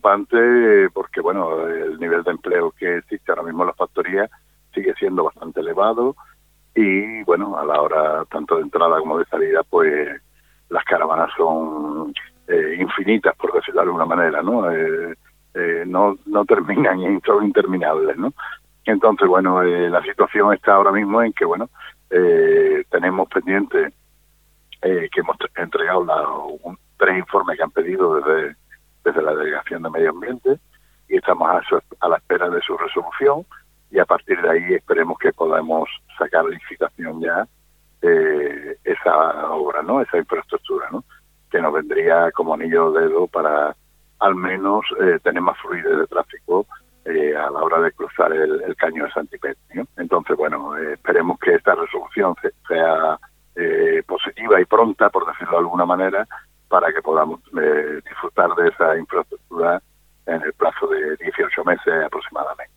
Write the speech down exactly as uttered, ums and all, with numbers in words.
preocupante porque, bueno, el nivel de empleo que existe ahora mismo en las factorías sigue siendo bastante elevado y, bueno, a la hora tanto de entrada como de salida, pues las caravanas son eh, infinitas, por decirlo de alguna manera, ¿no? Eh, eh, no, no terminan y son interminables, ¿no? Entonces, bueno, eh, la situación está ahora mismo en que, bueno, eh, tenemos pendiente eh, que hemos entregado la, un, tres informes que han pedido desde, desde la Delegación de Medio Ambiente y estamos a, su, a la espera de su resolución y a partir de ahí esperemos que podamos sacar licitación ya eh, esa obra, ¿no? Esa infraestructura, ¿no? Que nos vendría como anillo de dedo para al menos eh, tener más fluidez de tráfico eh, a la hora de cruzar el, el caño de Santipetri, ¿no? Entonces, bueno, eh, esperemos que esta resolución sea eh, positiva y pronta, por decirlo de alguna manera, para que podamos eh, disfrutar de esa infraestructura en el plazo de dieciocho meses aproximadamente.